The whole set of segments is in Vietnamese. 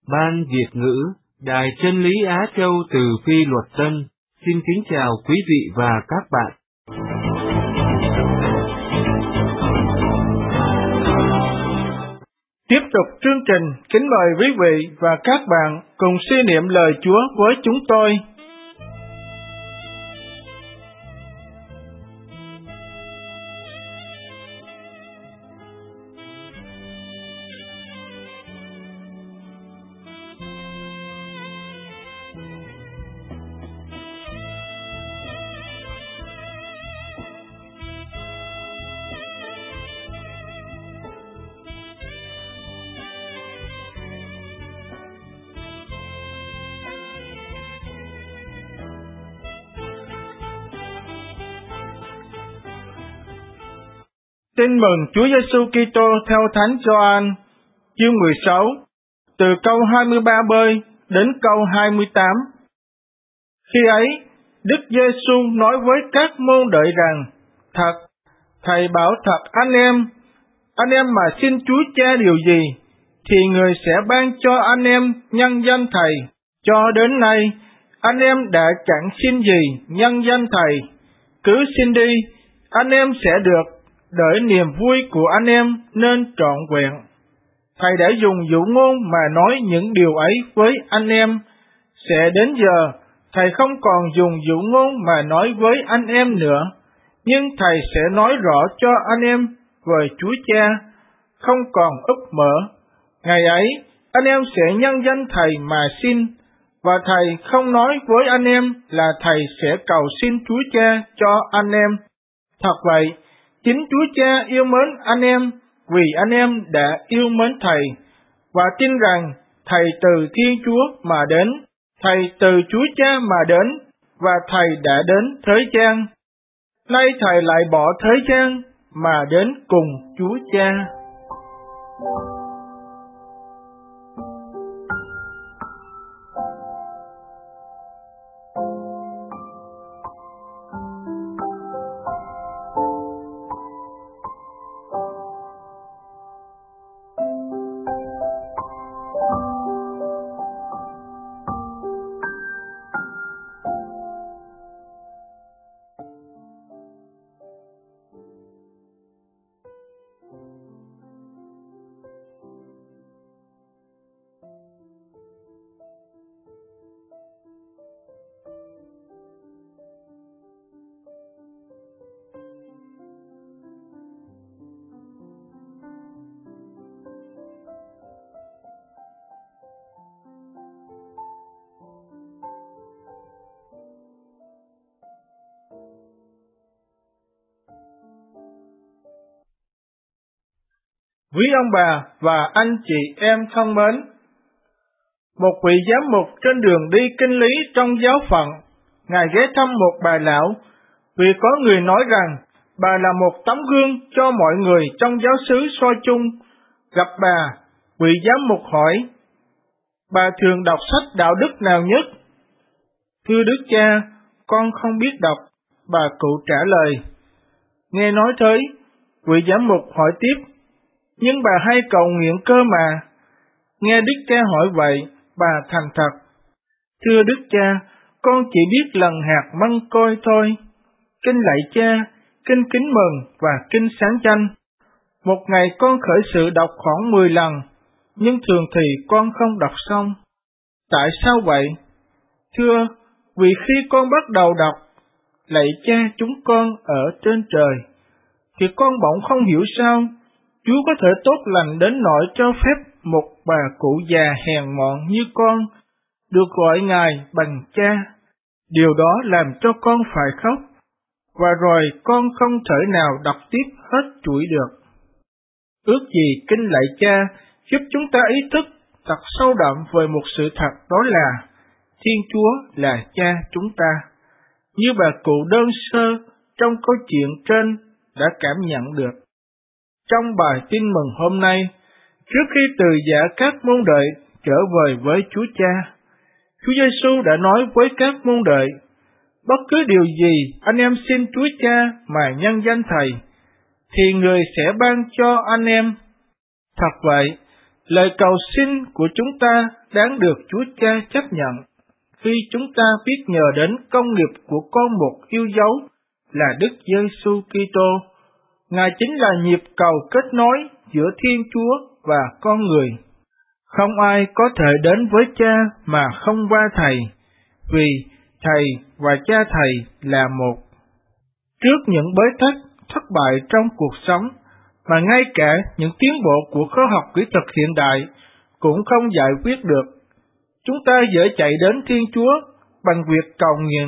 Ban Việt ngữ, Đài Chân lý Á Châu từ Phi Luật Tân, xin kính chào quý vị và các bạn. Tiếp tục chương trình, kính mời quý vị và các bạn cùng suy niệm lời Chúa với chúng tôi. Tin mừng Chúa Giêsu Kitô theo Thánh Gioan, chương 16, từ câu 23b đến câu 28. Khi ấy, Đức Giêsu nói với các môn đệ rằng: Thật, Thầy bảo thật anh em mà xin Chúa Cha điều gì, thì Người sẽ ban cho anh em nhân danh Thầy. Cho đến nay, anh em đã chẳng xin gì nhân danh Thầy. Cứ xin đi, anh em sẽ được, để niềm vui của anh em nên trọn vẹn. Thầy đã dùng dụ ngôn mà nói những điều ấy với anh em. Sẽ đến giờ, Thầy không còn dùng dụ ngôn mà nói với anh em nữa, nhưng Thầy sẽ nói rõ cho anh em về Chúa Cha, không còn úp mở. Ngày ấy, anh em sẽ nhân danh Thầy mà xin, và Thầy không nói với anh em là Thầy sẽ cầu xin Chúa Cha cho anh em. Thật vậy, chính Chúa Cha yêu mến anh em vì anh em đã yêu mến Thầy, và tin rằng Thầy từ Thiên Chúa mà đến, Thầy từ Chúa Cha mà đến, và Thầy đã đến thế gian. Nay Thầy lại bỏ thế gian mà đến cùng Chúa Cha. Quý ông bà và anh chị em thân mến, một vị giám mục trên đường đi kinh lý trong giáo phận, Ngài ghé thăm một bà lão, vì có người nói rằng bà là một tấm gương cho mọi người trong giáo xứ soi chung. Gặp bà, vị giám mục hỏi: Bà thường đọc sách đạo đức nào nhất? Thưa Đức Cha, con không biết đọc, bà cụ trả lời. Nghe nói thế, vị giám mục hỏi tiếp: Nhưng bà hay cầu nguyện cơ mà. Nghe Đức Cha hỏi vậy, bà thành thật: Thưa Đức Cha, con chỉ biết lần hạt măng côi thôi. Kinh lạy Cha, kinh kính mừng và kinh sáng chanh. Một ngày con khởi sự đọc khoảng 10 lần, nhưng thường thì con không đọc xong. Tại sao vậy? Thưa, vì khi con bắt đầu đọc lạy Cha chúng con ở trên trời, thì con bỗng không hiểu sao Chúa có thể tốt lành đến nỗi cho phép một bà cụ già hèn mọn như con được gọi Ngài bằng Cha. Điều đó làm cho con phải khóc, và rồi con không thể nào đọc tiếp hết chuỗi được. Ước gì kinh lạy Cha giúp chúng ta ý thức thật sâu đậm về một sự thật, đó là Thiên Chúa là Cha chúng ta, như bà cụ đơn sơ trong câu chuyện trên đã cảm nhận được. Trong bài tin mừng hôm nay, trước khi từ giã các môn đệ trở về với Chúa Cha, Chúa Giêsu đã nói với các môn đệ: Bất cứ điều gì anh em xin Chúa Cha mà nhân danh Thầy, thì Người sẽ ban cho anh em. Thật vậy, Lời cầu xin của chúng ta đáng được Chúa Cha chấp nhận khi chúng ta biết nhờ đến công nghiệp của con một yêu dấu là Đức Giêsu Kitô. Ngài chính là nhịp cầu kết nối giữa Thiên Chúa và con người. Không ai có thể đến với Cha mà không qua Thầy, vì Thầy và Cha Thầy là một. Trước những bế tắc, thất bại trong cuộc sống, mà ngay cả những tiến bộ của khoa học kỹ thuật hiện đại cũng không giải quyết được, chúng ta dễ chạy đến Thiên Chúa bằng việc cầu nguyện.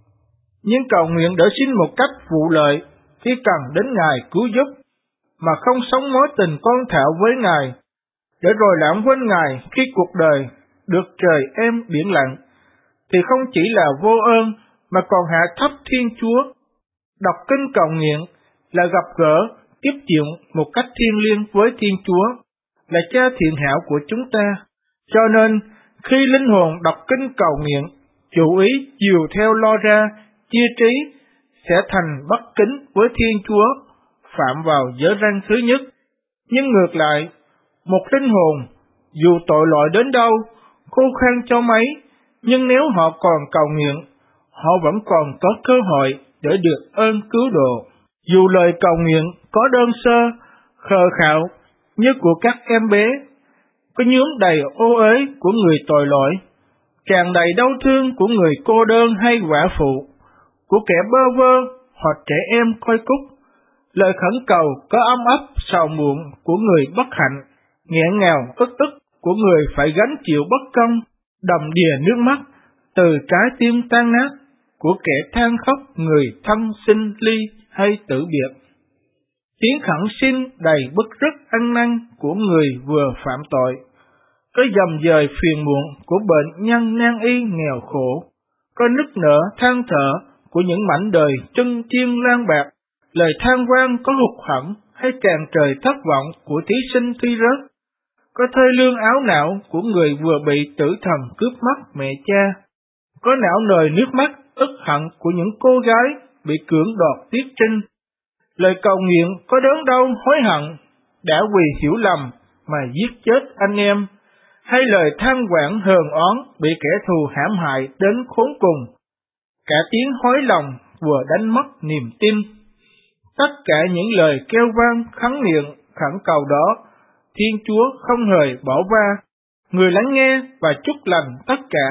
Nhưng cầu nguyện để xin một cách vụ lợi khi cần đến Ngài cứu giúp, mà không sống mối tình con thảo với Ngài, để rồi lãng quên Ngài khi cuộc đời được trời êm biển lặng, thì không chỉ là vô ơn mà còn hạ thấp Thiên Chúa. Đọc kinh cầu nguyện là gặp gỡ, tiếp chuyện một cách thiêng liêng với Thiên Chúa, là Cha thiện hảo của chúng ta. Cho nên, khi linh hồn đọc kinh cầu nguyện, chủ ý chiều theo lo ra, chia trí, sẽ thành bất kính với Thiên Chúa, phạm vào giới răn thứ nhất. Nhưng ngược lại, một linh hồn, dù tội lỗi đến đâu, khô khan cho mấy, nhưng nếu họ còn cầu nguyện, họ vẫn còn có cơ hội để được ơn cứu độ. Dù lời cầu nguyện có đơn sơ, khờ khạo như của các em bé, có nhuốm đầy ô uế của người tội lỗi, tràn đầy đau thương của người cô đơn hay quả phụ, của kẻ bơ vơ hoặc trẻ em coi cúc, lời khẩn cầu có ấm ấp sầu muộn của người bất hạnh, nghẹn ngào ức ức của người phải gánh chịu bất công, đầm đìa nước mắt từ trái tim tan nát của kẻ than khóc người thân sinh ly hay tử biệt. Tiếng khẩn xin đầy bức rứt ăn năn của người vừa phạm tội, có dầm dời phiền muộn của bệnh nhân nan y nghèo khổ, có nức nở than thở của những mảnh đời chân chiên lang bạc, lời than van có hụt hẫng hay tràn trời thất vọng của thí sinh thi rớt, có thê lương áo não của người vừa bị tử thần cướp mất mẹ cha, có não nời nước mắt ức hận của những cô gái bị cưỡng đoạt tiết trinh. Lời cầu nguyện có đớn đau hối hận đã vì hiểu lầm mà giết chết anh em, hay lời than vãn hờn oán bị kẻ thù hãm hại đến khốn cùng, cả tiếng hối lòng vừa đánh mất niềm tin. Tất cả những lời kêu van khấn nguyện khẩn cầu đó, Thiên Chúa không hề bỏ qua, người lắng nghe và chúc lành tất cả.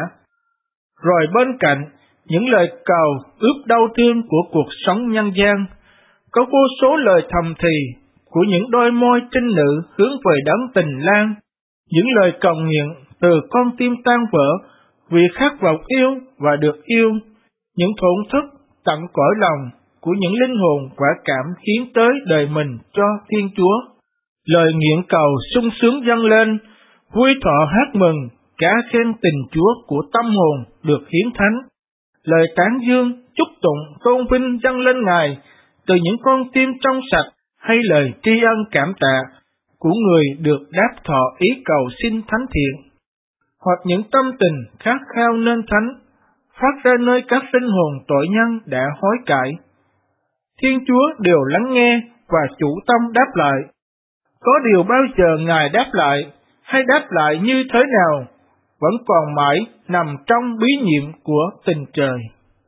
Rồi bên cạnh những lời cầu ướp đau thương của cuộc sống nhân gian, có vô số lời thầm thì của những đôi môi trinh nữ hướng về đấng tình lang, những lời cầu nguyện từ con tim tan vỡ vì khát vọng yêu và được yêu, những thổn thức tận cõi lòng của những linh hồn quả cảm hiến tới đời mình cho Thiên Chúa. Lời nguyện cầu sung sướng dâng lên, vui thọ hát mừng, cả khen tình Chúa của tâm hồn được hiến thánh. Lời tán dương, chúc tụng, tôn vinh dâng lên Ngài từ những con tim trong sạch, hay lời tri ân cảm tạ của người được đáp thọ ý cầu xin thánh thiện, hoặc những tâm tình khát khao nên thánh, phát ra nơi các linh hồn tội nhân đã hối cải. Thiên Chúa đều lắng nghe và chủ tâm đáp lại. Có điều bao giờ Ngài đáp lại, hay đáp lại như thế nào, vẫn còn mãi nằm trong bí nhiệm của tình trời.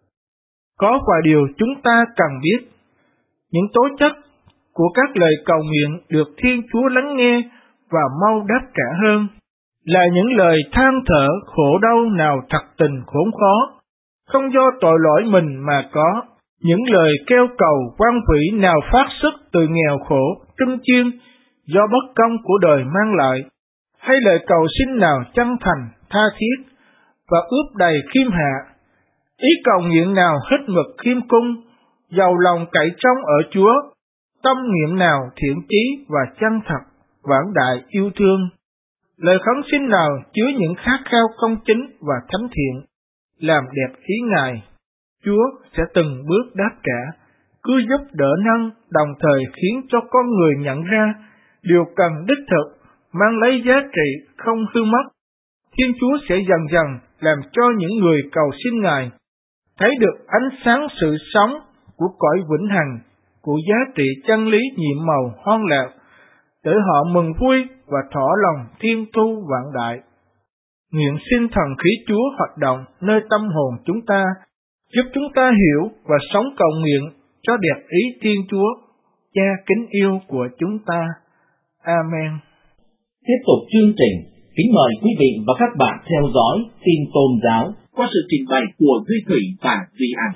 Có vài điều chúng ta cần biết. Những tố chất của các lời cầu nguyện được Thiên Chúa lắng nghe và mau đáp trả hơn, là những lời than thở khổ đau nào thật tình khốn khó, không do tội lỗi mình mà có, những lời kêu cầu van vỉ nào phát xuất từ nghèo khổ, trưng chiên, do bất công của đời mang lại, hay lời cầu xin nào chân thành, tha thiết, và ướp đầy khiêm hạ, ý cầu nguyện nào hết mực khiêm cung, giàu lòng cậy trông ở Chúa, tâm niệm nào thiện chí và chân thật, vãng đại yêu thương, lời khấn xin nào chứa những khát khao công chính và thánh thiện, làm đẹp ý Ngài, Chúa sẽ từng bước đáp trả, cứu giúp đỡ nâng, đồng thời khiến cho con người nhận ra điều cần đích thực, mang lấy giá trị không hư mất. Thiên Chúa sẽ dần dần làm cho những người cầu xin Ngài thấy được ánh sáng sự sống của cõi vĩnh hằng, của giá trị chân lý nhiệm màu hoan lạc, để họ mừng vui và thỏa lòng thiên thu vạn đại. Nguyện xin thần khí Chúa hoạt động nơi tâm hồn chúng ta, giúp chúng ta hiểu và sống cầu nguyện cho đẹp ý Thiên Chúa, Cha kính yêu của chúng ta. Amen. Tiếp tục chương trình, kính mời quý vị và các bạn theo dõi tin tôn giáo qua sự trình bày của Duy Thủy và Duy An.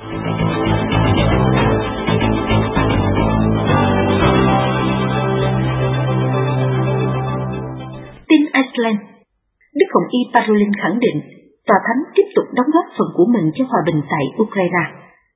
Tin Iceland. Đức Hồng Y Parolin khẳng định Tòa Thánh tiếp tục đóng góp phần của mình cho hòa bình tại Ukraine.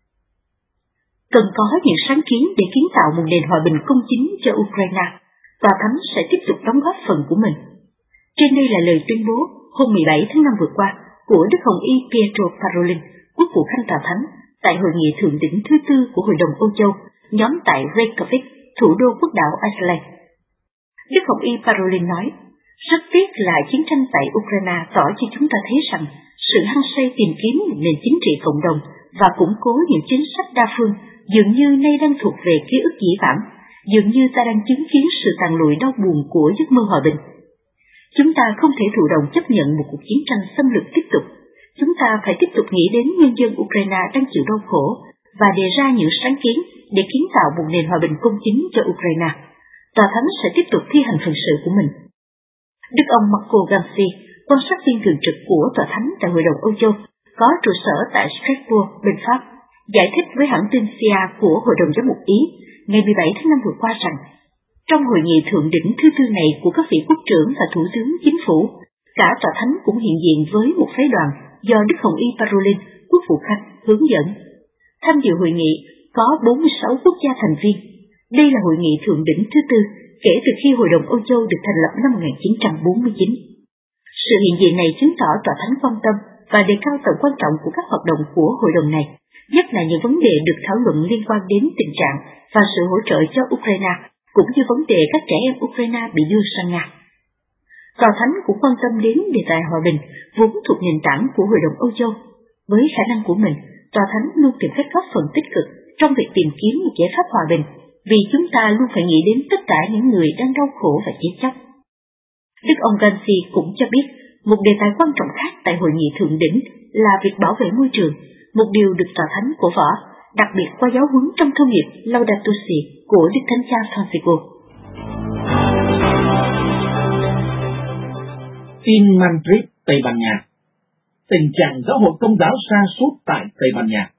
Cần có những sáng kiến để kiến tạo một nền hòa bình công chính cho Ukraine. Tòa Thánh sẽ tiếp tục đóng góp phần của mình. Trên đây là lời tuyên bố hôm 17 tháng 5 vừa qua của Đức Hồng Y Pietro Parolin, quốc vụ khanh Tòa Thánh, tại hội nghị thượng đỉnh thứ tư của Hội đồng Âu Châu, nhóm tại Reykjavik, thủ đô quốc đảo Iceland. Đức Hồng Y Parolin nói, rất tiếc là chiến tranh tại Ukraine tỏ cho chúng ta thấy rằng sự hăng say tìm kiếm một nền chính trị cộng đồng và củng cố những chính sách đa phương dường như nay đang thuộc về ký ức dĩ vãng, dường như ta đang chứng kiến sự tàn lụi đau buồn của giấc mơ hòa bình. Chúng ta không thể thụ động chấp nhận một cuộc chiến tranh xâm lược tiếp tục. Chúng ta phải tiếp tục nghĩ đến nhân dân Ukraine đang chịu đau khổ và đề ra những sáng kiến để kiến tạo một nền hòa bình công chính cho Ukraine. Tòa Thánh sẽ tiếp tục thi hành phận sự của mình. Đức ông Marco Ganzi, quan sát viên thường trực của Tòa Thánh tại Hội đồng Âu Châu, có trụ sở tại Strasbourg, bên Pháp, giải thích với hãng tin CIA của Hội đồng Giám mục Ý ngày 17 tháng 5 vừa qua rằng, trong hội nghị thượng đỉnh thứ tư này của các vị quốc trưởng và thủ tướng chính phủ, cả Tòa Thánh cũng hiện diện với một phái đoàn do Đức Hồng Y Parolin, quốc vụ khanh, hướng dẫn. Tham dự hội nghị có 46 quốc gia thành viên. Đây là hội nghị thượng đỉnh thứ tư kể từ khi Hội đồng Âu Châu được thành lập năm 1949. Sự hiện diện này chứng tỏ Tòa Thánh quan tâm và đề cao tầm quan trọng của các hoạt động của hội đồng này, nhất là những vấn đề được thảo luận liên quan đến tình trạng và sự hỗ trợ cho Ukraine, cũng như vấn đề các trẻ em Ukraine bị đưa sang Nga. Tòa Thánh cũng quan tâm đến đề tài hòa bình, vốn thuộc nền tảng của Hội đồng Âu Châu. Với khả năng của mình, Tòa Thánh luôn tìm cách góp phần tích cực trong việc tìm kiếm một giải pháp hòa bình, vì chúng ta luôn phải nghĩ đến tất cả những người đang đau khổ và chết chóc. Đức ông Ganzi cũng cho biết, một đề tài quan trọng khác tại hội nghị thượng đỉnh là việc bảo vệ môi trường, một điều được Tòa Thánh cổ võ, đặc biệt qua giáo huấn trong thông điệp Laudato Si của Đức Thánh Cha Francisco. Tin Madrid, Tây Ban Nha. Tình trạng giáo hội công giáo sa sút tại Tây Ban Nha.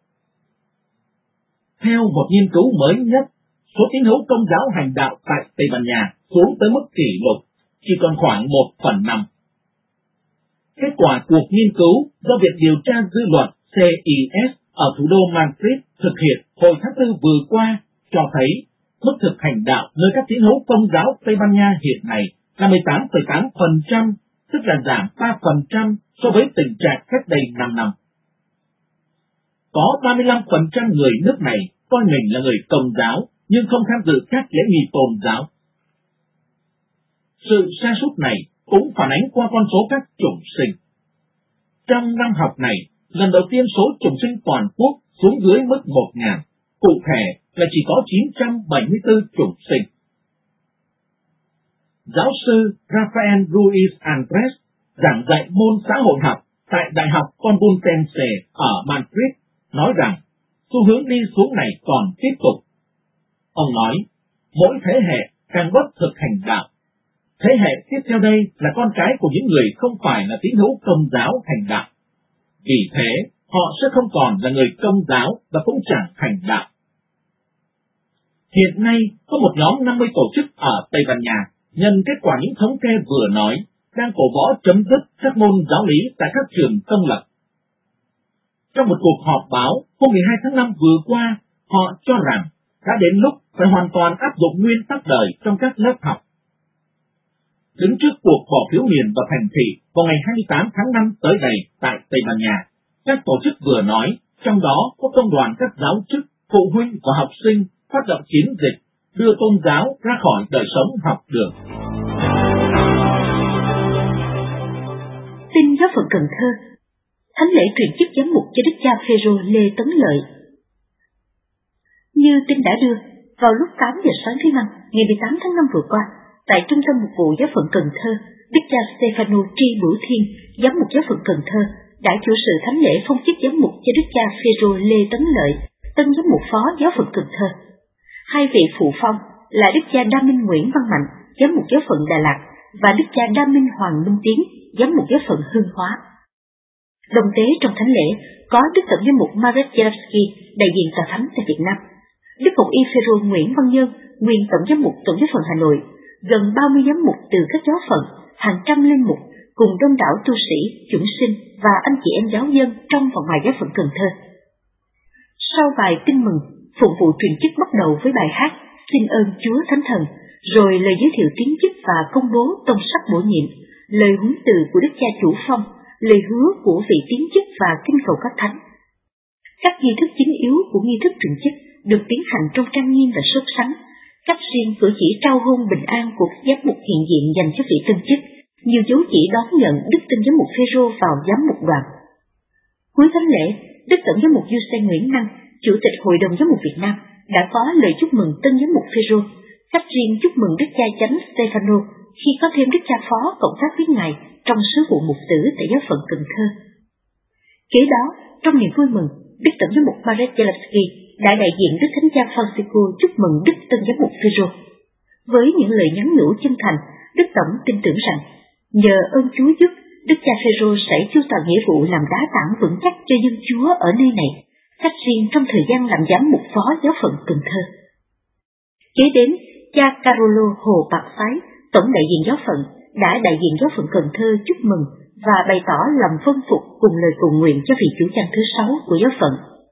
Theo một nghiên cứu mới nhất, số tín hữu công giáo hành đạo tại Tây Ban Nha xuống tới mức kỷ lục, chỉ còn khoảng 1/5. Kết quả cuộc nghiên cứu do Viện Điều tra Dư luận CIS ở thủ đô Madrid thực hiện hồi tháng 4 vừa qua cho thấy mức thực hành đạo nơi các tín hữu công giáo Tây Ban Nha hiện nay là 18,8%, tức là giảm 3% so với tình trạng cách đây 5 năm. Có 35% người nước này coi mình là người Công giáo nhưng không tham dự các lễ nghi tôn giáo. Sự sa sút này cũng phản ánh qua con số các chủng sinh. Trong năm học này, lần đầu tiên số chủng sinh toàn quốc xuống dưới mức 1.000, cụ thể là chỉ có 974 chủng sinh. Giáo sư Rafael Ruiz Andres, giảng dạy môn xã hội học tại Đại học Complutense ở Madrid, nói rằng xu hướng đi xuống này còn tiếp tục. Ông nói, mỗi thế hệ càng bớt thực hành đạo. Thế hệ tiếp theo đây là con cái của những người không phải là tín hữu công giáo hành đạo. Vì thế, họ sẽ không còn là người công giáo và cũng chẳng hành đạo. Hiện nay, có một nhóm 50 tổ chức ở Tây Ban Nha, nhân kết quả những thống kê vừa nói, đang cổ võ chấm dứt các môn giáo lý tại các trường công lập. Trong một cuộc họp báo hôm 12 tháng 5 vừa qua, họ cho rằng đã đến lúc phải hoàn toàn áp dụng nguyên tắc đời trong các lớp học. Đứng trước cuộc bỏ phiếu miền và thành thị vào ngày 28 tháng 5 tới đây tại Tây Ban Nha, các tổ chức vừa nói, trong đó có công đoàn các giáo chức, phụ huynh và học sinh phát động chiến dịch đưa tôn giáo ra khỏi đời sống học đường. Tin giáo phận Cần Thơ. Thánh lễ truyền chức giám mục cho Đức cha Phêrô Lê Tấn Lợi. Như tin đã đưa, vào lúc 8 giờ sáng thứ Năm, ngày 18 tháng 5 vừa qua, tại Trung tâm Mục vụ Giáo phận Cần Thơ, Đức cha Stefano Tri Bửu Thiên, giám mục Giáo phận Cần Thơ, đã chủ sự thánh lễ phong chức giám mục cho Đức cha Phêrô Lê Tấn Lợi, tân giám mục phó Giáo phận Cần Thơ. Hai vị phụ phong là Đức cha Đa Minh Nguyễn Văn Mạnh, giám mục Giáo phận Đà Lạt, và Đức cha Đa Minh Hoàng Minh Tiến, giám mục Giáo phận Hương Hóa. Đồng tế trong thánh lễ có Đức tổng giám mục Marek Jelewski, đại diện tòa thánh tại Việt Nam, Đức Hồng Y Phêrô Nguyễn Văn Nhân, nguyên tổng giám mục Tổng giáo phận Hà Nội, gần 30 giám mục từ các giáo phận, hàng trăm linh mục, cùng đông đảo tu sĩ, chủng sinh và anh chị em giáo dân trong và ngoài giáo phận Cần Thơ. Sau bài tin mừng, phụng vụ truyền chức bắt đầu với bài hát Xin ơn Chúa Thánh Thần, rồi lời giới thiệu tiến chức và công bố tông sắc bổ nhiệm, lời huấn từ của Đức cha chủ phong, lời hứa của vị tiến chức và kinh cầu các thánh. Các nghi thức chính yếu của nghi thức truyền chức được tiến hành trong trang nghiêm và sốt sắng. Cách riêng cử chỉ trao hôn bình an của các giám mục hiện diện dành cho vị tân chức, nhiều dấu chỉ đón nhận Đức tân giám mục Phêrô vào giám mục đoàn. Cuối thánh lễ, Đức tổng giám mục Giuse Nguyễn Năng, Chủ tịch Hội đồng Giám mục Việt Nam, đã có lời chúc mừng tân giám mục Phêrô. Cách riêng chúc mừng Đức cha Chánh Stefano khi có thêm Đức cha phó cộng tác với ngài trong sứ vụ mục tử tại giáo phận Cần Thơ. Kế đó, trong niềm vui mừng, Đức tổng giám mục Marek Jelewski đã đại diện Đức Thánh cha Francisco chúc mừng Đức tân giám mục Phêrô. Với những lời nhắn nhủ chân thành, Đức tổng tin tưởng rằng nhờ ơn Chúa giúp, Đức cha Phêrô sẽ chu toàn nghĩa vụ làm đá tảng vững chắc cho dân Chúa ở nơi này, cách riêng trong thời gian làm giám mục phó giáo phận Cần Thơ. Kế đến, cha Carolo Hồ Bạc Phái, tổng đại diện giáo phận, đã đại diện giáo phận Cần Thơ chúc mừng và bày tỏ lòng vâng phục cùng lời cầu nguyện cho vị chủ chăn thứ 6 của giáo phận.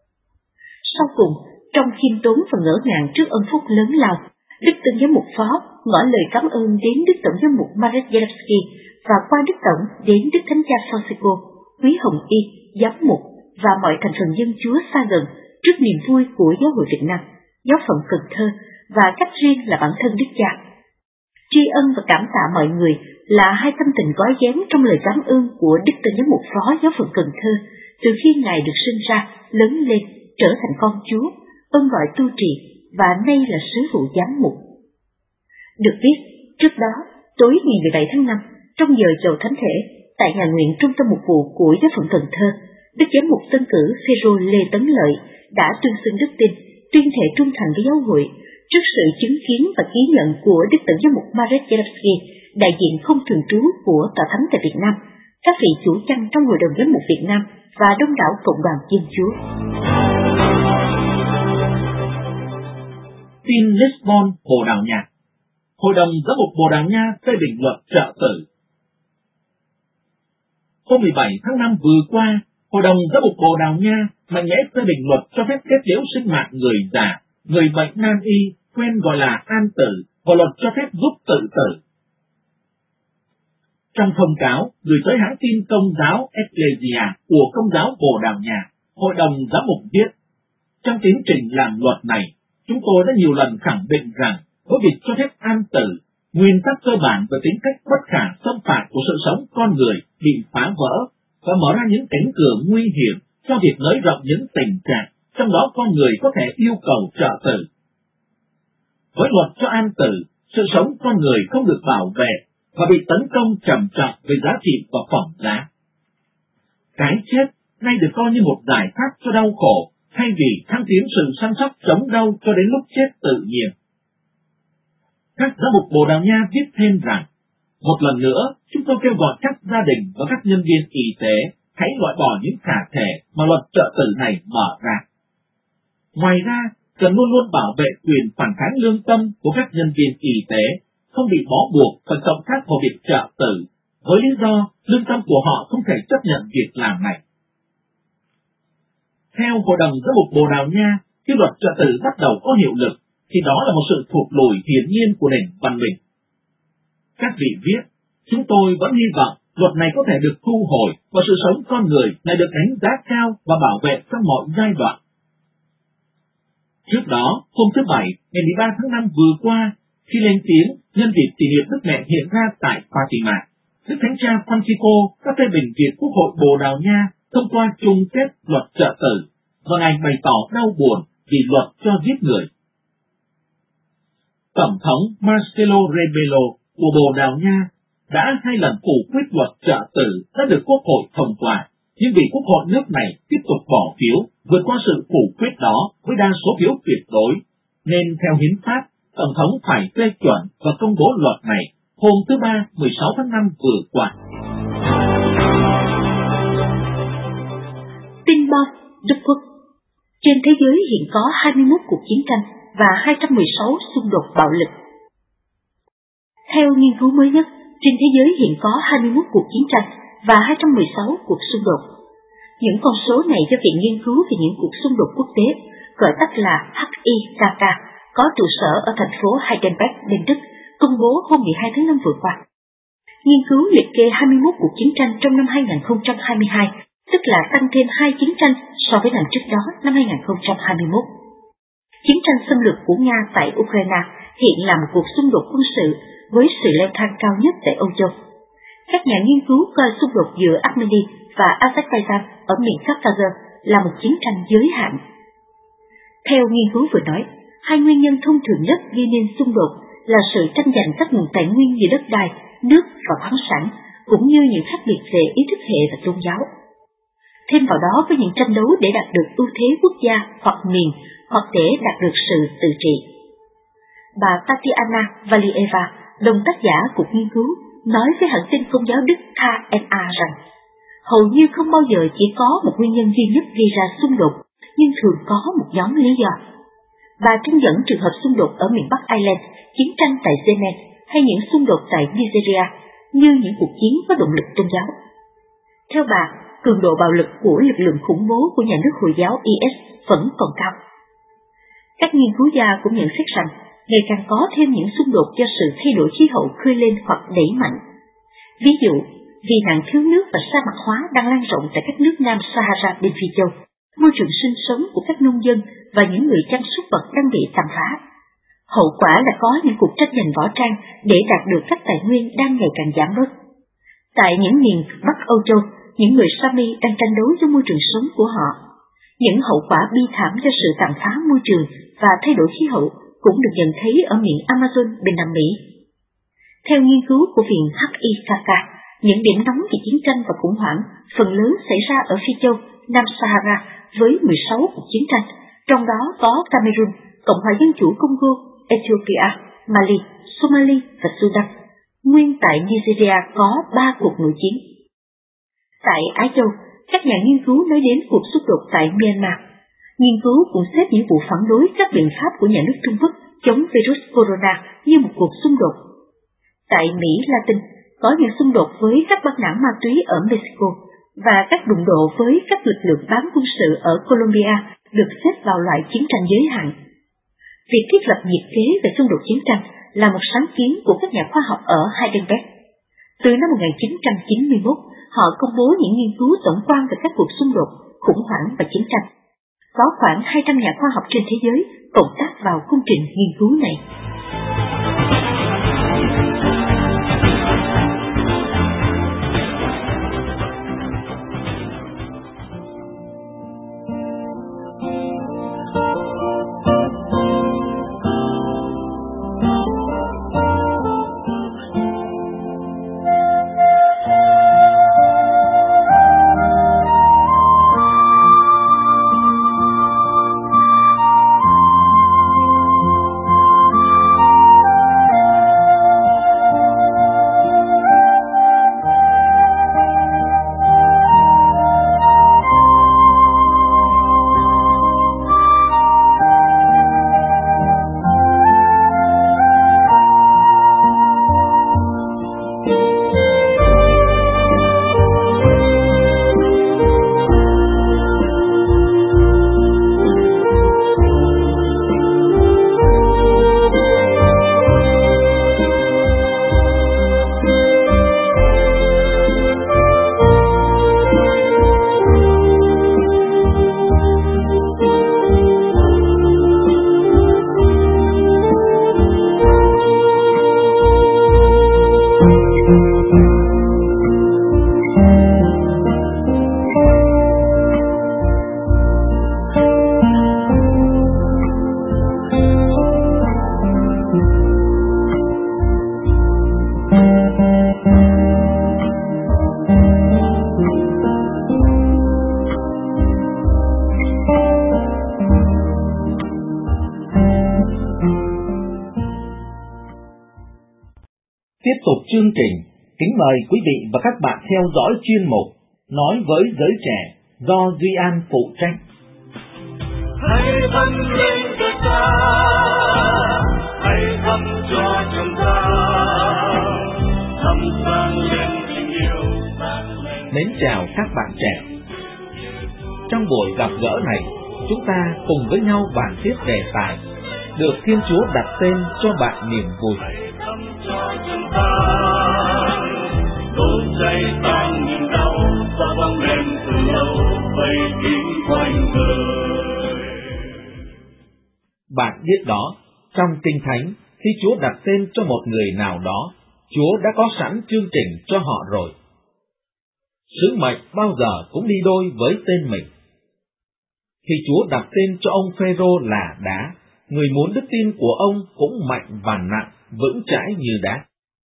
Sau cùng, trong khiêm tốn và ngỡ ngàng trước ân phúc lớn lao, Đức tân giám mục phó ngỏ lời cảm ơn đến Đức tổng giám mục Marek Jelewski và qua Đức tổng đến Đức Thánh cha Francisco, quý Hồng Y, giám mục và mọi thành phần dân Chúa xa gần trước niềm vui của Giáo hội Việt Nam, giáo phận Cần Thơ và cách riêng là bản thân Đức cha. Tri ân và cảm tạ mọi người là hai tâm tình gói ghém trong lời cảm ơn của Đức tân giám mục phó giáo phận Cần Thơ từ khi ngài được sinh ra, lớn lên, trở thành con Chúa, ơn gọi tu trì và nay là sứ vụ giám mục. Được biết, trước đó, tối ngày 17 tháng 5, trong giờ chầu thánh thể, tại nhà nguyện trung tâm mục vụ của giáo phận Cần Thơ, Đức giám mục tân cử Phêrô Lê Tấn Lợi đã tuyên xưng đức tin, tuyên thệ trung thành với giáo hội trước sự chứng kiến và ký nhận của Đức tổng giám mục Marek Jelewski, đại diện không thường trú của tòa thánh tại Việt Nam, các vị chủ chăn trong Hội đồng Giám mục Việt Nam và đông đảo cộng đoàn dân Chúa. Tin Lisbon, Bồ Đào Nha. Hội đồng Giám mục Bồ Đào Nha phê bình luật trợ tử. Hôm 17 tháng 5 vừa qua, Hội đồng Giám mục Bồ Đào Nha mạnh mẽ phê bình luật cho phép kết liễu sinh mạng người già, người bệnh nan y, quen gọi là an tử, và luật cho phép giúp tự tử. Trong thông cáo gửi tới hãng tin Công giáo Ecclesia của Công giáo Bồ Đào Nha, Hội đồng Giám mục viết: trong tiến trình làm luật này, chúng tôi đã nhiều lần khẳng định rằng với việc cho phép an tử, nguyên tắc cơ bản về tính cách bất khả xâm phạm của sự sống con người bị phá vỡ và mở ra những cánh cửa nguy hiểm cho việc nới rộng những tình trạng trong đó con người có thể yêu cầu trợ tử. Với luật cho an tử, sự sống con người không được bảo vệ và bị tấn công trầm trọng về giá trị và phẩm giá. Cái chết nay được coi như một giải pháp cho đau khổ, thay vì thăng tiến sự săn sóc chống đau cho đến lúc chết tự nhiên. Các giám mục Bồ Đào Nha viết thêm rằng, một lần nữa, chúng tôi kêu gọi các gia đình và các nhân viên y tế hãy loại bỏ những khả thể mà luật trợ tử này mở ra. Ngoài ra, cần luôn luôn bảo vệ quyền phản kháng lương tâm của các nhân viên y tế, không bị bó buộc phải cộng tác vào việc trợ tử, với lý do lương tâm của họ không thể chấp nhận việc làm này. Theo Hội đồng Giám mục Bồ Đào Nha, khi luật trợ tử bắt đầu có hiệu lực, thì đó là một sự thụt lùi hiển nhiên của nền văn minh. Các vị viết, chúng tôi vẫn hy vọng luật này có thể được thu hồi và sự sống con người lại được đánh giá cao và bảo vệ trong mọi giai đoạn. Trước đó, hôm thứ Bảy, ngày 13 tháng 5 vừa qua, khi lên tiếng nhân dịp kỷ niệm Đức Mẹ hiện ra tại Fatima, Đức Thánh cha Francisco đã phê bình việc Quốc hội Bồ Đào Nha thông qua chung kết luật trợ tử, và Ngài bày tỏ đau buồn vì luật cho giết người. Tổng thống Marcelo Rebelo của Bồ Đào Nha đã 2 lần phủ quyết luật trợ tử đã được Quốc hội thông qua, nhưng vì Quốc hội nước này tiếp tục bỏ phiếu vượt qua sự phủ quyết đó với đa số phiếu tuyệt đối, nên theo hiến pháp, Tổng thống phải phê chuẩn và công bố luật này hôm thứ Ba 16 tháng 5 vừa qua. Tin bom Đức Quốc. Trên thế giới hiện có 21 cuộc chiến tranh và 216 xung đột bạo lực. Theo nghiên cứu mới nhất, trên thế giới hiện có 21 cuộc chiến tranh và 216 cuộc xung đột. Những con số này do Viện Nghiên cứu về những cuộc xung đột quốc tế, gọi tắt là HIKK, có trụ sở ở thành phố Heidelberg, bên Đức, công bố hôm 12 tháng 5 vừa qua. Nghiên cứu liệt kê 21 cuộc chiến tranh trong năm 2022, tức là tăng thêm 2 chiến tranh so với năm trước đó, năm 2021. Chiến tranh xâm lược của Nga tại Ukraine hiện là một cuộc xung đột quân sự với sự leo thang cao nhất tại Âu Châu. Các nhà nghiên cứu coi xung đột giữa Armenia và Azerbaijan ở miền Caucasus là một chiến tranh giới hạn. Theo nghiên cứu vừa nói, 2 nguyên nhân thông thường nhất gây nên xung đột là sự tranh giành các nguồn tài nguyên như đất đai, nước và khoáng sản, cũng như những khác biệt về ý thức hệ và tôn giáo. Thêm vào đó có những tranh đấu để đạt được ưu thế quốc gia hoặc miền, hoặc để đạt được sự tự trị. Bà Tatiana Valieva, đồng tác giả cuộc nghiên cứu, nói với hãng tin công giáo Đức KNA rằng hầu như không bao giờ chỉ có một nguyên nhân duy nhất gây ra xung đột, nhưng thường có một nhóm lý do. Bà trích dẫn trường hợp xung đột ở miền Bắc Ireland, chiến tranh tại Yemen hay những xung đột tại Nigeria như những cuộc chiến có động lực tôn giáo. Theo bà, cường độ bạo lực của lực lượng khủng bố của nhà nước Hồi giáo IS vẫn còn cao. Các nghiên cứu gia cũng nhận xét rằng ngày càng có thêm những xung đột do sự thay đổi khí hậu khơi lên hoặc đẩy mạnh. Ví dụ, vì nạn thiếu nước và sa mạc hóa đang lan rộng tại các nước Nam Sahara bên Phi Châu, môi trường sinh sống của các nông dân và những người chăn súc vật đang bị tàn phá. Hậu quả là có những cuộc tranh giành võ trang để đạt được các tài nguyên đang ngày càng giảm bớt. Tại những miền Bắc Âu Châu, những người Sami đang tranh đấu cho môi trường sống của họ. Những hậu quả bi thảm do sự tàn phá môi trường và thay đổi khí hậu cũng được nhận thấy ở miền Amazon bên Nam Mỹ. Theo nghiên cứu của Viện HIKK, những điểm nóng về chiến tranh và khủng hoảng phần lớn xảy ra ở Phi Châu, Nam Sahara với 16 cuộc chiến tranh, trong đó có Cameroon, Cộng hòa Dân chủ Congo, Ethiopia, Mali, Somalia và Sudan. Nguyên tại Nigeria có 3 cuộc nội chiến. Tại Á Châu, các nhà nghiên cứu nói đến cuộc xung đột tại Myanmar. Nghiên cứu cũng xếp những vụ phản đối các biện pháp của nhà nước Trung Quốc chống virus corona như một cuộc xung đột. Tại Mỹ Latin, có những xung đột với các băng đảng ma túy ở Mexico và các đụng độ với các lực lượng bán quân sự ở Colombia được xếp vào loại chiến tranh giới hạn. Việc thiết lập nhiệt kế về xung đột chiến tranh là một sáng kiến của các nhà khoa học ở Heidelberg. Từ năm 1991, họ công bố những nghiên cứu tổng quan về các cuộc xung đột, khủng hoảng và chiến tranh. Có khoảng 200 nhà khoa học trên thế giới cộng tác vào công trình nghiên cứu này. chương trình, kính mời quý vị và các bạn theo dõi chuyên mục Nói với giới trẻ do Duy An phụ trách. Hãy thân lên cho ta, hãy thắp cho chúng ta, thắp sáng lên tình yêu sáng lên. Mến chào các bạn trẻ. Trong buổi gặp gỡ này, chúng ta cùng với nhau bàn tiếp đề tài được Thiên Chúa đặt tên cho bạn niềm vui. Bạn biết đó, trong Kinh Thánh, khi Chúa đặt tên cho một người nào đó, Chúa đã có sẵn chương trình cho họ rồi. Sứ mệnh bao giờ cũng đi đôi với tên mình. Khi Chúa đặt tên cho ông Phêrô là đá, người muốn đức tin của ông cũng mạnh và nặng, vững chãi như đá.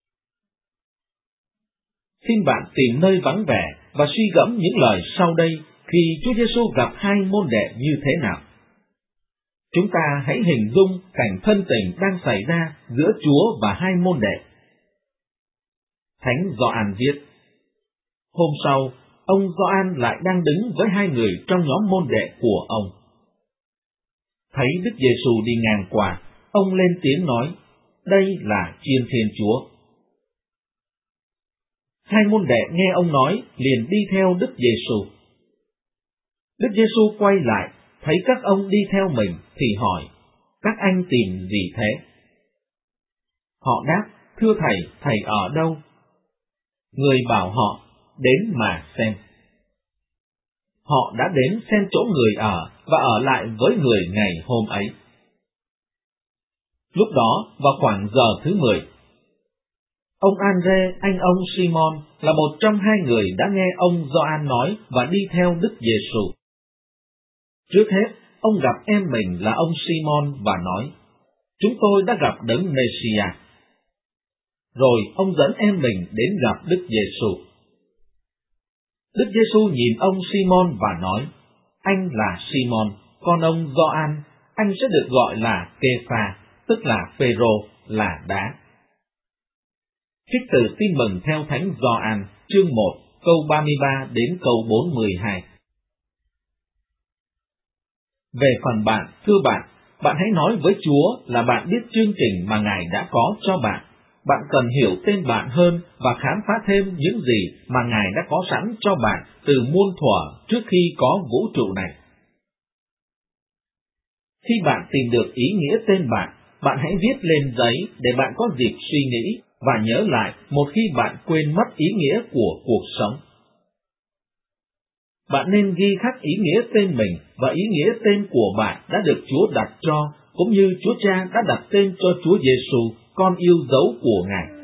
Xin bạn tìm nơi vắng vẻ và suy gẫm những lời sau đây khi Chúa Giêsu gặp hai môn đệ như thế nào. Chúng ta hãy hình dung cảnh thân tình đang xảy ra giữa Chúa và hai môn đệ. Thánh Gioan viết: hôm sau, ông Gioan lại đang đứng với hai người trong nhóm môn đệ của ông. Thấy Đức Giêsu đi ngang qua, ông lên tiếng nói: đây là Chiên Thiên Chúa. Hai môn đệ nghe ông nói liền đi theo Đức Giêsu. Đức Giêsu quay lại, thấy các ông đi theo mình thì hỏi: các anh tìm gì thế? Họ đáp: thưa thầy, thầy ở đâu? Người bảo họ: đến mà xem. Họ đã đến xem chỗ người ở và ở lại với người ngày hôm ấy. Lúc đó, vào khoảng giờ thứ 10, ông Andre, anh ông Simon, là một trong hai người đã nghe ông Gioan nói và đi theo Đức Giêsu. Trước hết, ông gặp em mình là ông Simon và nói: chúng tôi đã gặp Đấng Mê-si-a. Rồi ông dẫn em mình đến gặp Đức Giêsu. Đức Giêsu nhìn ông Simon và nói: anh là Simon, con ông Gioan, anh sẽ được gọi là Kê-pha, tức là Phêrô, là đá. Trích từ Tin mừng theo Thánh Gioan, chương 1, câu 33 đến câu 42. Về phần bạn, thưa bạn hãy nói với Chúa là bạn biết chương trình mà Ngài đã có cho bạn. Bạn cần hiểu tên bạn hơn và khám phá thêm những gì mà Ngài đã có sẵn cho bạn từ muôn thuở trước khi có vũ trụ này. Khi bạn tìm được ý nghĩa tên bạn, bạn hãy viết lên giấy để bạn có dịp suy nghĩ và nhớ lại một khi bạn quên mất ý nghĩa của cuộc sống. Bạn nên ghi khắc ý nghĩa tên mình và ý nghĩa tên của bạn đã được Chúa đặt cho, cũng như Chúa Cha đã đặt tên cho Chúa Giêsu, con yêu dấu của Ngài.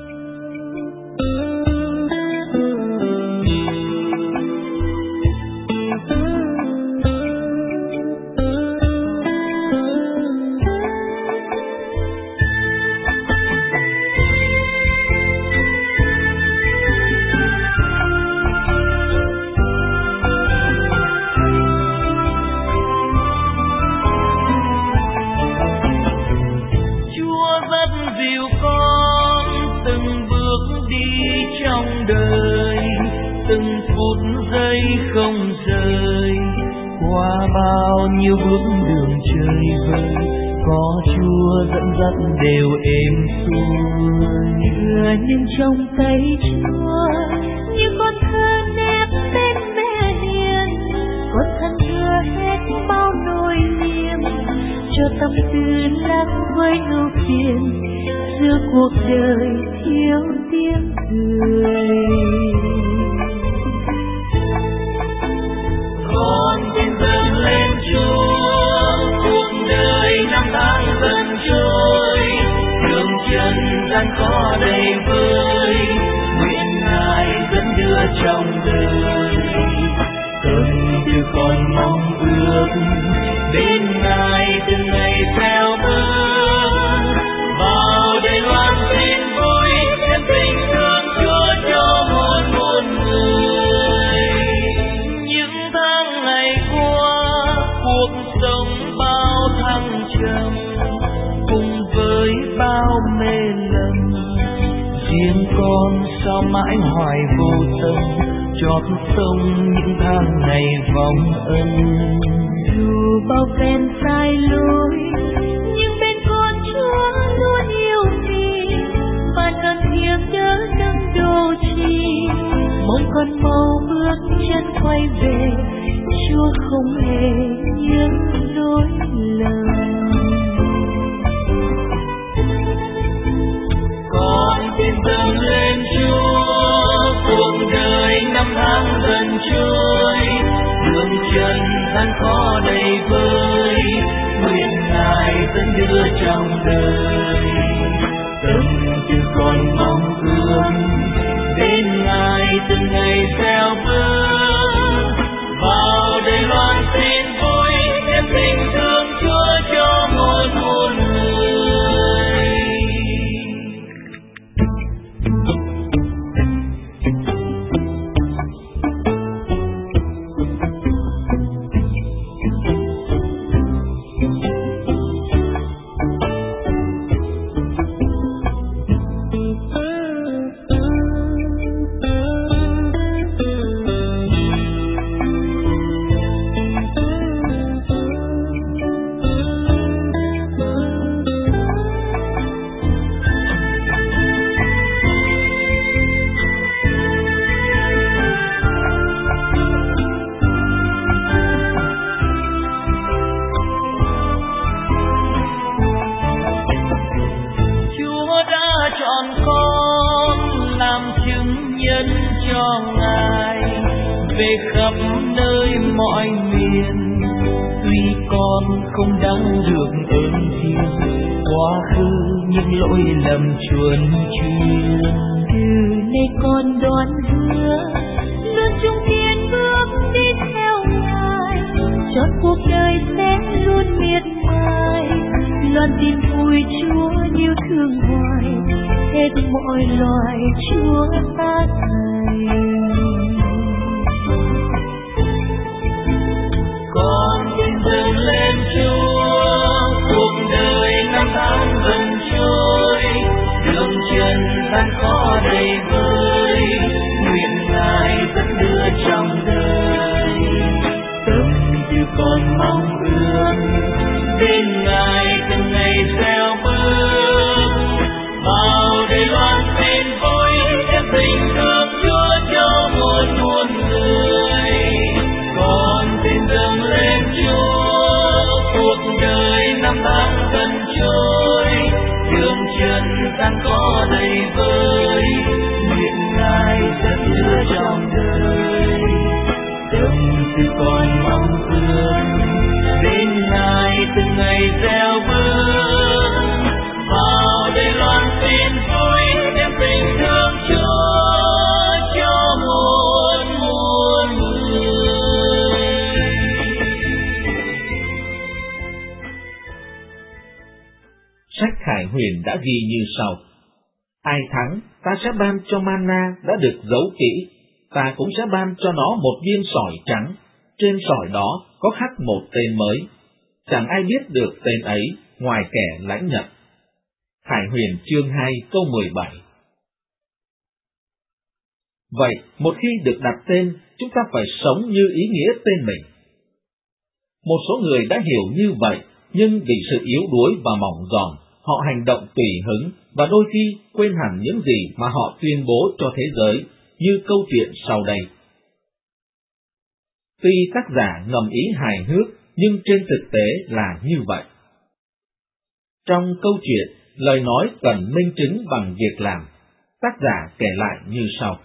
Không rời qua bao nhiêu bước đường chơi vơi, có Chúa dẫn dắt đều êm xuôi. Tựa nhưng trong tay Chúa như con thơ nép bên mẹ hiền, con thân thưa hết bao nỗi niềm, cho tâm tư lắng với ưu phiền giữa cuộc đời thiếu tiếng cười. Con tin dâng lên Chúa, cuộc đời năm tháng dần trôi, đường chân gian khó đầy vơi, nguyện Ngài dẫn đưa trong đời. Tôi từ con mong ước bên Ngài từng ngày theo bước, vào đời loan tin vui, thêm tình thương Chúa cho muôn người. Những tháng ngày qua, cuộc sống bao thăng trầm, cùng với bao mê lầm, riêng chót sông những tháng ngày vòng ân. Dù bao phen sai lối, nhưng bên con Chúa luôn yêu thương, và cần hiệp đỡ nâng đô chi. Mong con mau bước chân quay về, Chúa không hề nhớ lỗi lầm. Con xin dâng lên Chúa cuộc đời năm tháng dần trôi, đường trần gian khó đầy vơi, nguyện Ngài dẫn đưa trong đời. Tâm tư con mong ước đến Ngài từng ngày gieo bước, vào đời loan tin vui đem tình thương Chúa cho mỗi muôn người. Về khắp nơi mọi miền, tuy con không đáng được ơn thiên, quá khứ những lỗi lầm chuồn chuyên. Từ nay con đoán hứa luôn chung tiến bước đi theo Ngài, chọn cuộc đời sẽ luôn miệt mài, loan tin vui Chúa yêu thương hoài, hết mọi loài Chúa ta thành. Con xin dâng lên Chúa cuộc đời năm tháng dần trôi, đường trần gian khó đầy vơi, nguyện Ngài dẫn đưa trong đời. Tâm tư con mong ước đến Ngài từng ngày gieo bước, vào đời loan tin vui đem tình thương Chúa cho mỗi muôn người. Con xin dâng lên Chúa cuộc đời năm tháng dần trôi, đường trần gian có đầy vơi, nguyện Ngài dẫn đưa trong đời. Tâm tư con mong ước đến Ngài từng ngày gieo bước, vào đời loan tin vui đem tình thương Chúa cho muôn người. Sách Khải Huyền đã ghi như sau: ai thắng, ta sẽ ban cho mana đã được giấu kỹ, ta cũng sẽ ban cho nó một viên sỏi trắng, trên sỏi đó có khắc một tên mới, chẳng ai biết được tên ấy ngoài kẻ lãnh nhận. Khải Huyền chương 2 câu 17. Vậy, một khi được đặt tên, chúng ta phải sống như ý nghĩa tên mình. Một số người đã hiểu như vậy, nhưng vì sự yếu đuối và mỏng giòn, họ hành động tùy hứng và đôi khi quên hẳn những gì mà họ tuyên bố cho thế giới, như câu chuyện sau đây. Tuy tác giả ngầm ý hài hước, nhưng trên thực tế là như vậy. Trong câu chuyện, lời nói cần minh chứng bằng việc làm. Tác giả kể lại như sau.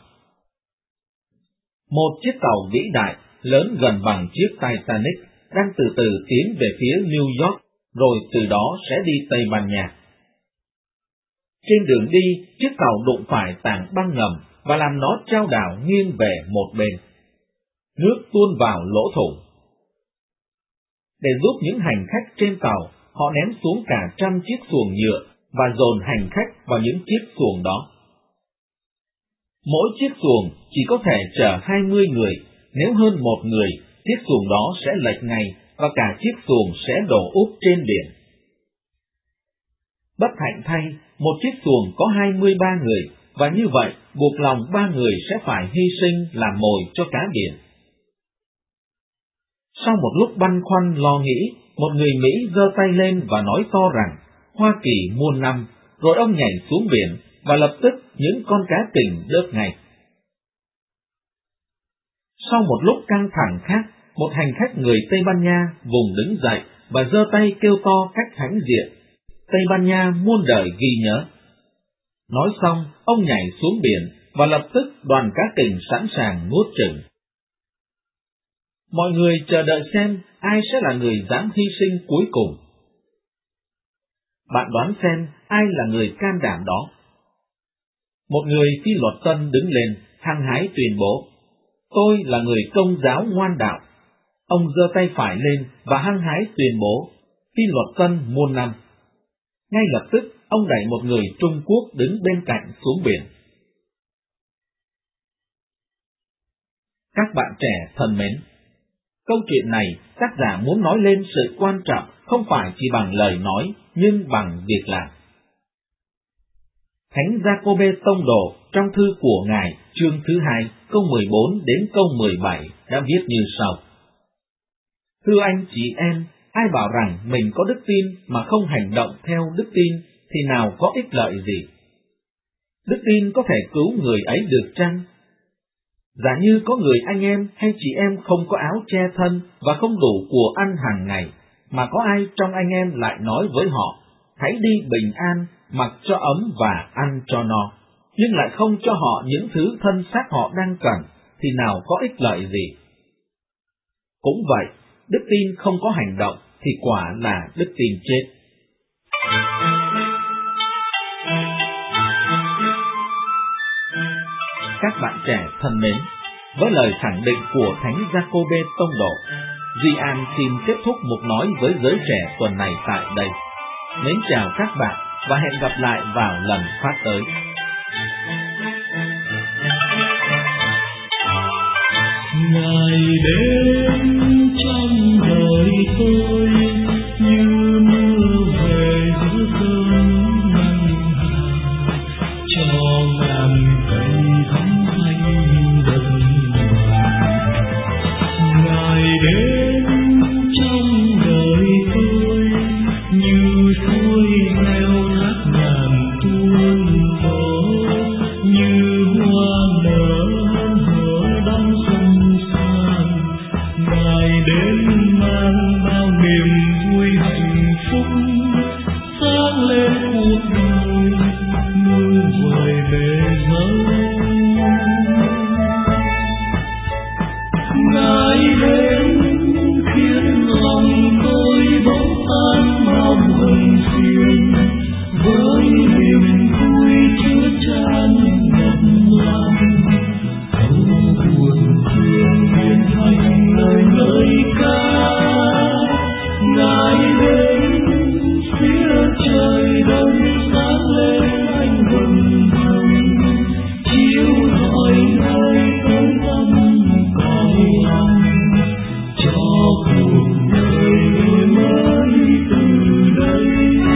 Một chiếc tàu vĩ đại, lớn gần bằng chiếc Titanic, đang từ từ tiến về phía New York, rồi từ đó sẽ đi Tây Ban Nha. Trên đường đi, chiếc tàu đụng phải tảng băng ngầm và làm nó chao đảo nghiêng về một bên. Nước tuôn vào lỗ thủng. Để giúp những hành khách trên tàu, họ ném xuống cả 100 chiếc xuồng nhựa và dồn hành khách vào những chiếc xuồng đó. Mỗi chiếc xuồng chỉ có thể chở 20 người, nếu hơn một người, chiếc xuồng đó sẽ lệch ngay và cả chiếc xuồng sẽ đổ úp trên biển. Bất hạnh thay, một chiếc xuồng có 23 người, và như vậy buộc lòng ba người sẽ phải hy sinh làm mồi cho cá biển. Sau một lúc băn khoăn lo nghĩ, một người Mỹ giơ tay lên và nói to rằng Hoa Kỳ muôn năm, rồi ông nhảy xuống biển và lập tức những con cá kình đớp ngay. Sau một lúc căng thẳng khác, một hành khách người Tây Ban Nha vùng đứng dậy và giơ tay kêu to cách hãnh diện. Tây Ban Nha muôn đời ghi nhớ. Nói xong, ông nhảy xuống biển và lập tức đoàn cá kình sẵn sàng nuốt chửng. Mọi người chờ đợi xem ai sẽ là người dám hy sinh cuối cùng. Bạn đoán xem ai là người can đảm đó? Một người phi luật tân đứng lên, hăng hái tuyên bố: Tôi là người Công giáo ngoan đạo. Ông giơ tay phải lên và hăng hái tuyên bố: Phi luật tân muôn năm. Ngay lập tức, ông đẩy một người Trung Quốc đứng bên cạnh xuống biển. Các bạn trẻ thân mến, câu chuyện này tác giả muốn nói lên sự quan trọng không phải chỉ bằng lời nói, nhưng bằng việc làm. Thánh Giacôbê Tông Đồ trong thư của Ngài chương thứ 2, câu 14 đến câu 17 đã viết như sau: Thưa anh chị em, ai bảo rằng mình có đức tin mà không hành động theo đức tin thì nào có ích lợi gì? Đức tin có thể cứu người ấy được chăng? Giả như có người anh em hay chị em không có áo che thân và không đủ của ăn hàng ngày, mà có ai trong anh em lại nói với họ: hãy đi bình an, mặc cho ấm và ăn cho no, nhưng lại không cho họ những thứ thân xác họ đang cần, thì nào có ích lợi gì? Cũng vậy, đức tin không có hành động thì quả là đức tin chết. Các bạn trẻ thân mến, với lời khẳng định của Thánh Giacôbê Tông Đồ, Duy An xin kết thúc mục nói với giới trẻ tuần này tại đây. Mến chào các bạn và hẹn gặp lại vào lần phát tới. Ngày đêm trong đời tôi như mưa về giữa cơn nắng hà, cho ngàn cây thắm xanh đất vàng. Ngày đêm trong đời tôi như suối theo thác ngàn tuôn đổ, như hoa nở hở đón xuân sang. Ngày đêm mang bao niềm vui hạnh phúc, sáng lên cuộc đời mưa vời bể dâu. Ngày đêm khiến lòng tôi bỗng tan bao hân phiền, với niềm vui chứa chan ngập lòng. Câu buồn phiền biến thành lời ca. Ngày đêm phía trời đông sáng lên anh hừng hừng, chiếu rọi nơi tối tăm cõi lòng, cho cuộc đời đổi mới từ đây.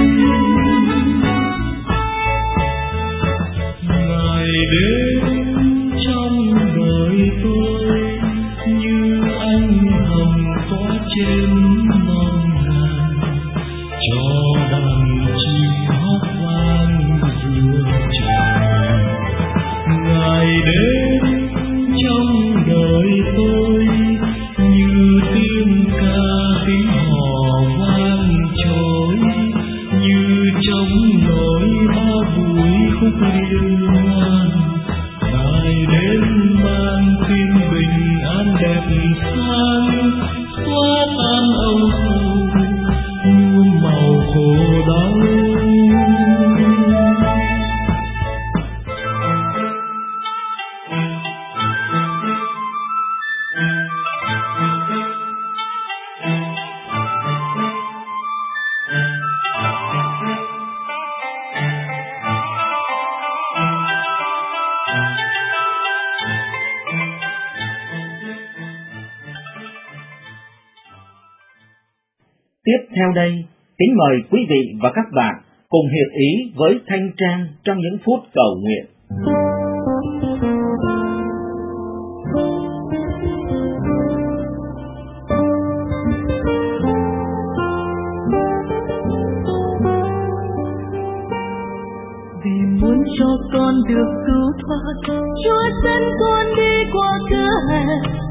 Ngày đêm trong đời tôi như anh hồng có trên non ngàn, cho đàn chim hót vang giữa trời. Ngày đêm trong đời tôi như tiếng ca tiếng hò vang trôi, như trống nổi ba buổi khúc liên hoan. Ngày đêm mang tin bình an đẹp sang, xóa tan âu sầu nhuốm màu khổ đau. Tiếp theo đây, kính mời quý vị và các bạn cùng hiệp ý với Thanh Trang trong những phút cầu nguyện.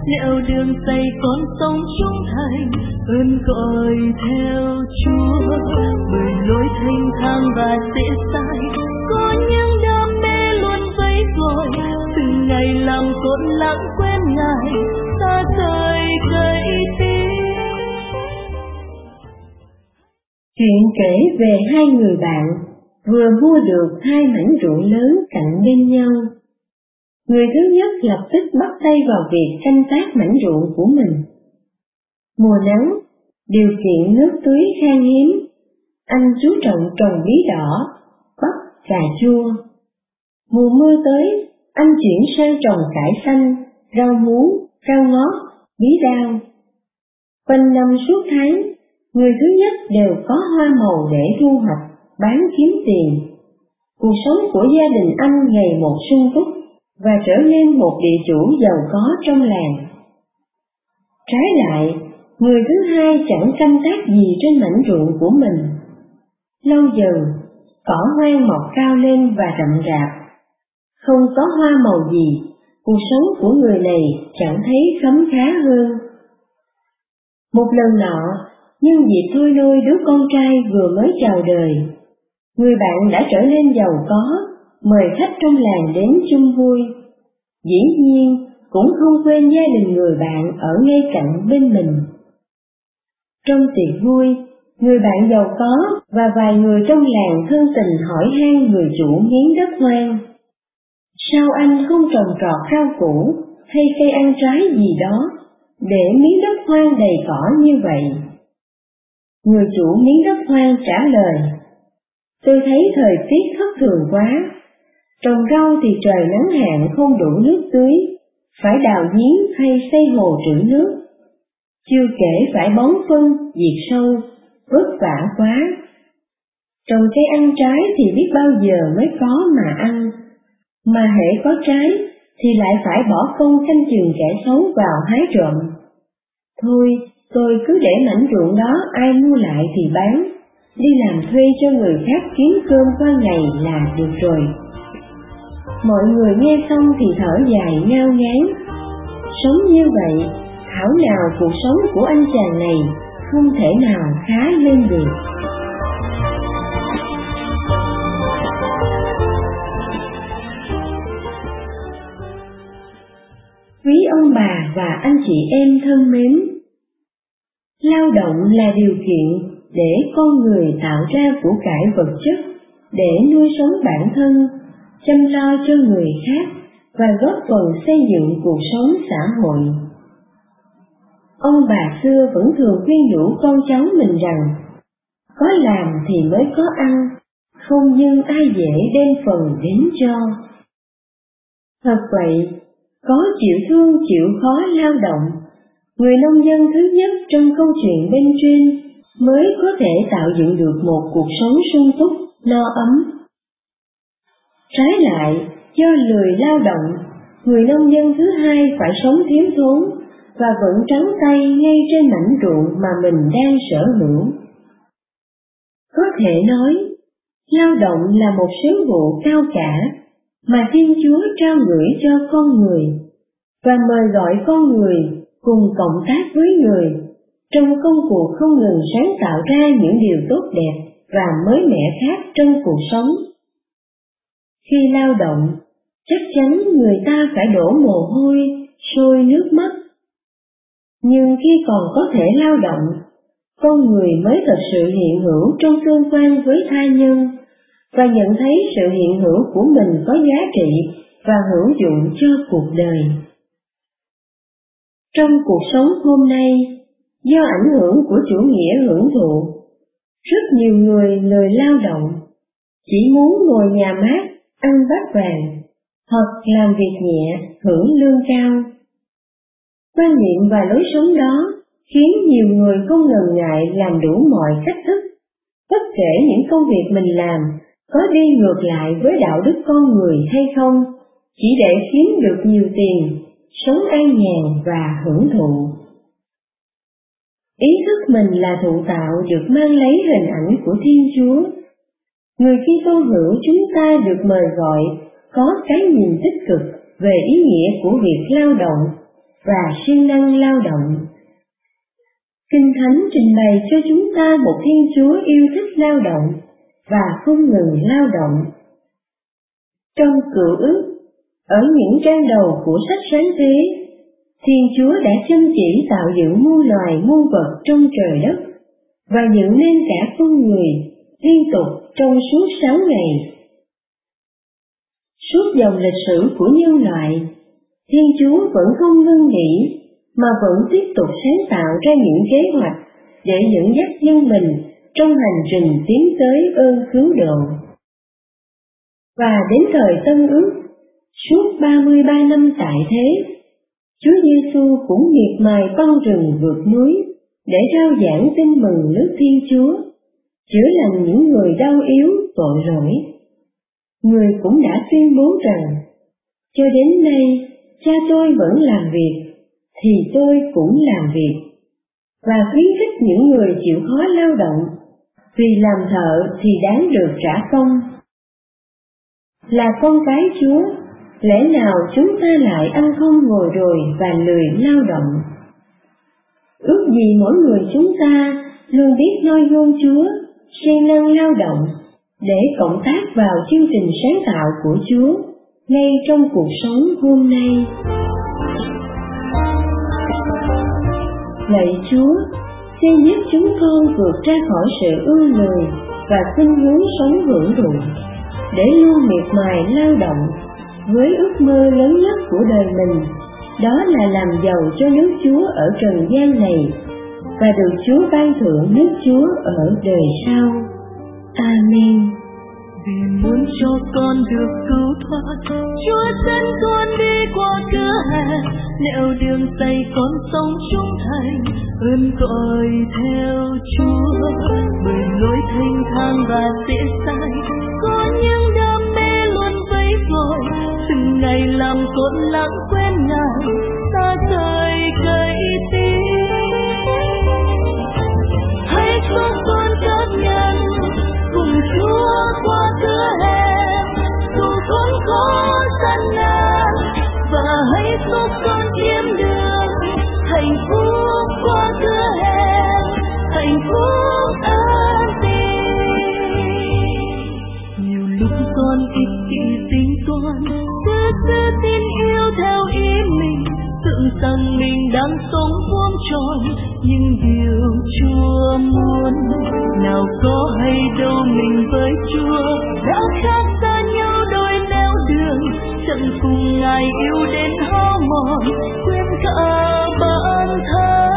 nẻo đường xây con sông trung thành, ơn gọi theo Chúa. Bởi lối thanh thang và dễ dãi, có những đam mê luôn vẫy gọi, từng ngày làm cốt lãng quên Ngài, ta rời cây tim. Chuyện kể về hai người bạn vừa mua được hai mảnh ruộng lớn cạnh bên nhau. Người thứ nhất lập tức bắt tay vào việc canh tác mảnh ruộng của mình. Mùa nắng, điều kiện nước tưới khan hiếm, anh chú trọng trồng bí đỏ, bắp, cà chua. Mùa mưa tới, anh chuyển sang trồng cải xanh, rau muống, rau ngót, bí đao. Quanh năm suốt tháng, người thứ nhất đều có hoa màu để thu hoạch, bán kiếm tiền. Cuộc sống của gia đình anh ngày một sung túc và trở nên một địa chủ giàu có trong làng. Trái lại, người thứ hai chẳng canh tác gì trên mảnh ruộng của mình. Lâu dần, cỏ hoang mọc cao lên và rậm rạp. Không có hoa màu gì, cuộc sống của người này chẳng thấy khấm khá hơn. Một lần nọ, nhân dịp thôi nôi đứa con trai vừa mới chào đời, người bạn đã trở nên giàu có, mời khách trong làng đến chung vui. Dĩ nhiên, cũng không quên gia đình người bạn ở ngay cạnh bên mình. Trong tiệc vui, người bạn giàu có và vài người trong làng thân tình hỏi han người chủ miếng đất hoang. Sao anh không trồng trọt rau củ hay cây ăn trái gì đó, để miếng đất hoang đầy cỏ như vậy? Người chủ miếng đất hoang trả lời, tôi thấy thời tiết thất thường quá, trồng rau thì trời nắng hạn không đủ nước tưới, phải đào giếng hay xây hồ trữ nước. Chưa kể phải bón phân, diệt sâu, vất vả quá. Trồng cây ăn trái thì biết bao giờ mới có mà ăn, mà hễ có trái thì lại phải bỏ công canh chừng kẻ xấu vào hái trộm. Thôi, tôi cứ để mảnh ruộng đó ai mua lại thì bán, đi làm thuê cho người khác kiếm cơm qua ngày là được rồi. Mọi người nghe xong thì thở dài ngao ngán. Sống như vậy, thảo nào cuộc sống của anh chàng này không thể nào khá lên được. Quý ông bà và anh chị em thân mến, lao động là điều kiện để con người tạo ra của cải vật chất để nuôi sống bản thân, chăm lo cho người khác và góp phần xây dựng cuộc sống xã hội. Ông bà xưa vẫn thường khuyên nhủ con cháu mình rằng, có làm thì mới có ăn, không dưng ai dễ đem phần đến cho. Thật vậy, có chịu thương chịu khó lao động, người nông dân thứ nhất trong câu chuyện bên trên mới có thể tạo dựng được một cuộc sống sung túc, no ấm. Trái lại, do lười lao động, người nông dân thứ hai phải sống thiếu thốn và vẫn trắng tay ngay trên mảnh ruộng mà mình đang sở hữu. Có thể nói, lao động là một sứ vụ cao cả mà Thiên Chúa trao gửi cho con người, và mời gọi con người cùng cộng tác với người trong công cuộc không ngừng sáng tạo ra những điều tốt đẹp và mới mẻ khác trong cuộc sống. Khi lao động, chắc chắn người ta phải đổ mồ hôi, sôi nước mắt. Nhưng khi còn có thể lao động, con người mới thật sự hiện hữu trong tương quan với tha nhân, và nhận thấy sự hiện hữu của mình có giá trị và hữu dụng cho cuộc đời. Trong cuộc sống hôm nay, do ảnh hưởng của chủ nghĩa hưởng thụ, rất nhiều người lười lao động, chỉ muốn ngồi nhà mát, ăn bát vàng, hoặc làm việc nhẹ, hưởng lương cao. Quan niệm và lối sống đó khiến nhiều người không ngần ngại làm đủ mọi cách thức, bất kể những công việc mình làm có đi ngược lại với đạo đức con người hay không, chỉ để kiếm được nhiều tiền, sống an nhàn và hưởng thụ. Ý thức mình là thụ tạo được mang lấy hình ảnh của Thiên Chúa. Người Kitô hữu chúng ta được mời gọi có cái nhìn tích cực về ý nghĩa của việc lao động và siêng năng lao động. Kinh Thánh trình bày cho chúng ta một Thiên Chúa yêu thích lao động và không ngừng lao động. Trong Cựu Ước, ở những trang đầu của sách Sáng Thế, Thiên Chúa đã chăm chỉ tạo dựng muôn loài muôn vật trong trời đất và dựng nên cả con người liên tục trong suốt 6 ngày. Suốt dòng lịch sử của nhân loại, Thiên Chúa vẫn không ngưng nghỉ mà vẫn tiếp tục sáng tạo ra những kế hoạch để dẫn dắt dân mình trong hành trình tiến tới ơn cứu độ. Và đến thời Tân Ước, suốt 33 năm tại thế, Chúa Giêsu cũng miệt mài băng rừng vượt núi để rao giảng tin mừng nước Thiên Chúa, chữa lành những người đau yếu tội lỗi. Người cũng đã tuyên bố rằng, cho đến nay Cha tôi vẫn làm việc, thì tôi cũng làm việc, và khuyến khích những người chịu khó lao động, vì làm thợ thì đáng được trả công. Là con cái Chúa, lẽ nào chúng ta lại ăn không ngồi rồi và lười lao động? Ước gì mỗi người chúng ta luôn biết noi gương Chúa, siêng năng lao động, để cộng tác vào chương trình sáng tạo của Chúa ngay trong cuộc sống hôm nay. Lạy Chúa, xin giúp chúng con vượt ra khỏi sự ưa lười và khuynh hướng sống hưởng thụ, để luôn miệt mài lao động với ước mơ lớn nhất của đời mình, đó là làm giàu cho nước Chúa ở trần gian này và được Chúa ban thưởng nước Chúa ở đời sau. Amen. Vì muốn cho con được cứu thoát, Chúa dẫn con đi qua cửa hẹp, nẻo đường tay con sống trung thành, ơn gọi theo Chúa. Bởi lối thanh thang và dễ dãi, có những đam mê luôn vẫy vội, từng ngày làm con lãng quên Ngài, xa rời cây tim. Hãy cho con chấp nhận cùng Chúa qua cửa hẹp, dù con khó gian nan, và hãy giúp con kiếm được hạnh phúc qua cửa hẹp, hạnh phúc an bình. Nhiều lúc con ích kỷ tính toán, cứ tin yêu theo ý mình, tưởng rằng mình đang sống vuông tròn, nhưng điều Chúa muốn nào có hay đâu, mình với Chúa đã khác xa nhau đôi nẻo đường, chẳng cùng Ngài yêu đến hao mòn, quên cả bản thân.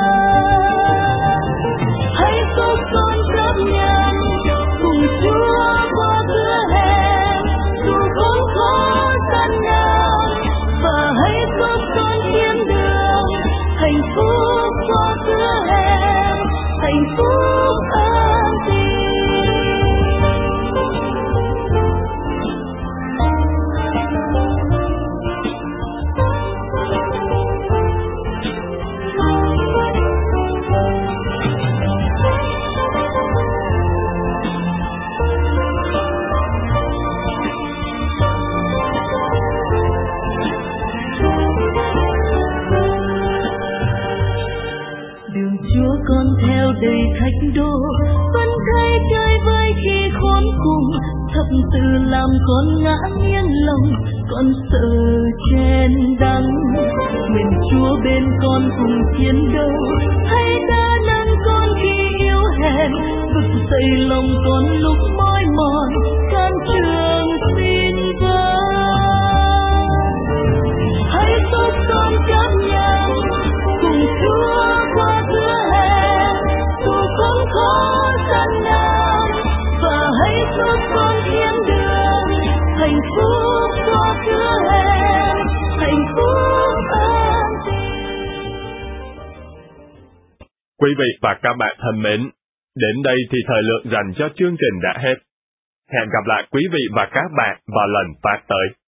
Hãy giúp con chấp nhận cùng Chúa qua cửa hẹp, dù con khó gian nan, và hãy giúp con kiếm được hạnh phúc qua cửa hẹp, hạnh phúc an bình. Đường Chúa con theo đầy thách đố, vẫn thấy chơi vơi khi khốn cùng, thập tự làm con ngã nghiêng lòng, con sợ chen đắng. Nguyện Chúa bên con cùng chiến đấu, hãy đá nâng con khi yếu hèn, vực dậy lòng con lúc mỏi mòn, can trường xin vâng. Hãy giúp con chấp nhận cùng Chúa qua cửa hẹp, dù con khó gian nan, và hãy giúp con kiếm được hạnh phúc qua cửa hẹp, hạnh phúc an bình. Quý vị và các bạn thân mến, đến đây thì thời lượng dành cho chương trình đã hết. Hẹn gặp lại quý vị và các bạn vào lần phát tới.